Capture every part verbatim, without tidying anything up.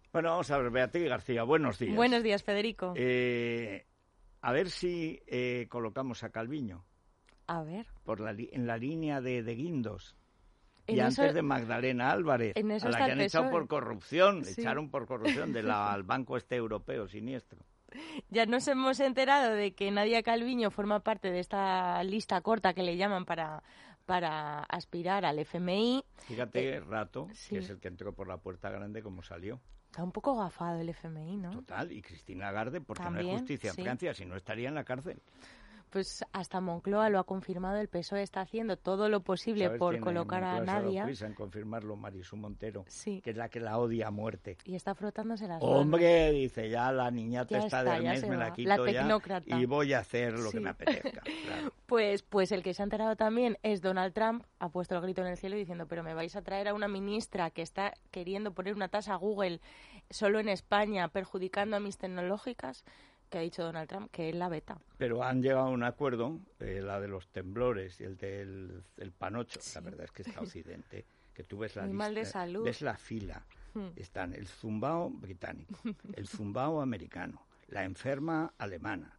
Bueno, vamos a ver, Beatriz García, buenos días. Buenos días, Federico. Eh, a ver si eh, colocamos a Calviño. A ver. Por la li- en la línea de, de Guindos. En Y eso- antes de Magdalena Álvarez, en eso a la está que el han echado P S O E. por corrupción, Sí. echaron por corrupción de la, al banco este europeo siniestro. Ya nos hemos enterado de que Nadia Calviño forma parte de esta lista corta que le llaman para, para aspirar al F M I. Fíjate, Eh, Rato, sí. que es el que entró por la puerta grande, como salió. Está un poco gafado el F M I, ¿no? Total, y Cristina Lagarde, porque no hay También, justicia sí. en Francia, si no estaría en la cárcel. Pues hasta Moncloa lo ha confirmado, el P S O E está haciendo todo lo posible ¿Sabes por quién en colocar a Moncloa se ha dado Nadia. prisa en confirmarlo? Marisú Montero, Sí. que es la que la odia a muerte. Y está frotándose las manos. Hombre, dice, ya la niñata Ya está está, de ya Hermes se me va. la quito La ya tecnócrata. y voy a hacer lo Sí. que me apetezca. Claro. Pues, pues el que se ha enterado también es Donald Trump, ha puesto el grito en el cielo diciendo, pero me vais a traer a una ministra que está queriendo poner una tasa a Google solo en España, perjudicando a mis tecnológicas, que ha dicho Donald Trump, que él la veta. Pero han llegado a un acuerdo, eh, la de los temblores y el del el panocho. Sí. La verdad es que está Occidente, que tú ves la Muy lista, mal de salud. ves la fila. Hmm. Están el zumbao británico, el zumbao americano, la enferma alemana,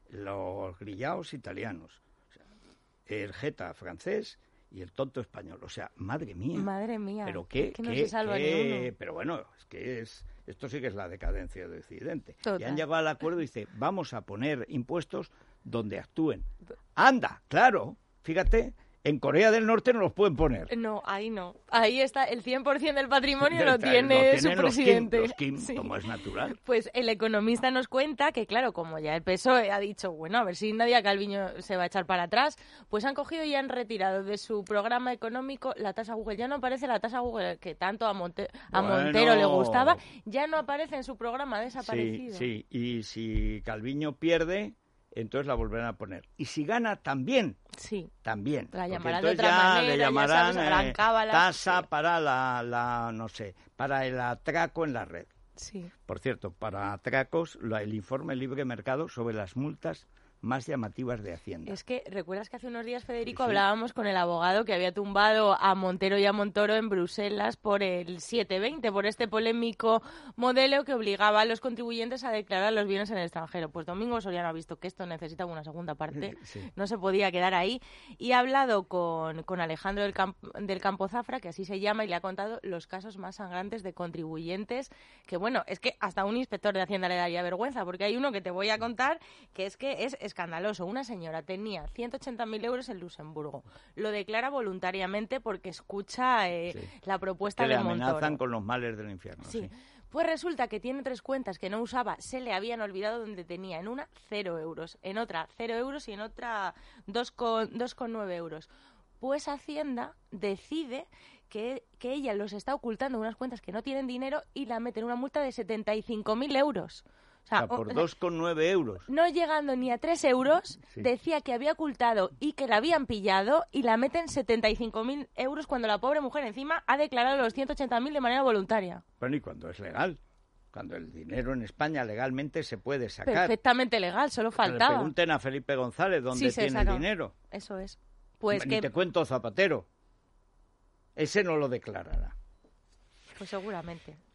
los grillaos italianos, o sea, el jeta francés y el tonto español. O sea, madre mía. Madre mía, Pero qué, es que no qué- se salva qué- ni uno. pero bueno, es que es esto sí que es la decadencia de Occidente. Total. Y han llegado al acuerdo y dice, vamos a poner impuestos donde actúen. Anda, claro, fíjate, en Corea del Norte no los pueden poner. No, ahí no. Ahí está, el cien por ciento del patrimonio lo Lo tiene su tienen los Kim, presidente. los Kim, Sí. como es natural. Pues el economista nos cuenta que, claro, como ya el P S O E ha dicho, bueno, a ver si Nadia Calviño se va a echar para atrás, pues han cogido y han retirado de su programa económico la tasa Google. Ya no aparece la tasa Google que tanto a, Monte- a Bueno. Montero le gustaba, ya no aparece en su programa, ha Sí, desaparecido. sí, y si Calviño pierde, entonces la volverán a poner. Y si gana, también. Sí. También. La Porque llamarán de entonces otra ya manera, le ya llamarán sabes, habrán eh, cábalas, tasa sí. para la, la, no sé, para el atraco en la red. Sí. Por cierto, para atracos, la- el informe Libre Mercado sobre las multas más llamativas de Hacienda. Es que, ¿recuerdas que hace unos días, Federico, Sí, sí. hablábamos con el abogado que había tumbado a Montero y a Montoro en Bruselas por el siete veinte, por este polémico modelo que obligaba a los contribuyentes a declarar los bienes en el extranjero? Pues Domingo Soriano ha visto que esto necesitaba una segunda parte, Sí. no se podía quedar ahí, y ha hablado con, con Alejandro del, Camp- del Campo Zafra, que así se llama, y le ha contado los casos más sangrantes de contribuyentes, que bueno, es que hasta un inspector de Hacienda le daría vergüenza, porque hay uno que te voy a contar que es que es escandaloso. Una señora tenía ciento ochenta mil euros en Luxemburgo, lo declara voluntariamente porque escucha eh, Sí. la propuesta Que le de Montoro. amenazan con los males del infierno. Sí. Sí. Pues resulta que tiene tres cuentas que no usaba, se le habían olvidado donde tenía. En una, cero euros. En otra, cero euros y en otra, dos con nueve euros. Pues Hacienda decide que, que ella los está ocultando en unas cuentas que no tienen dinero y la mete en una multa de setenta y cinco mil euros. O O sea, sea, por o- dos con nueve euros. no llegando ni a tres euros, Sí. decía que había ocultado y que la habían pillado y la meten setenta y cinco mil euros cuando la pobre mujer encima ha declarado los ciento ochenta mil de manera voluntaria. Bueno, ¿y cuando es legal? Cuando el dinero en España legalmente se puede sacar. Perfectamente legal, solo Que le faltaba. pregunten a Felipe González dónde Sí, se tiene el saca. dinero. Eso es. Pues Ni que... te cuento Zapatero. Ese no lo declarará. Pues seguramente.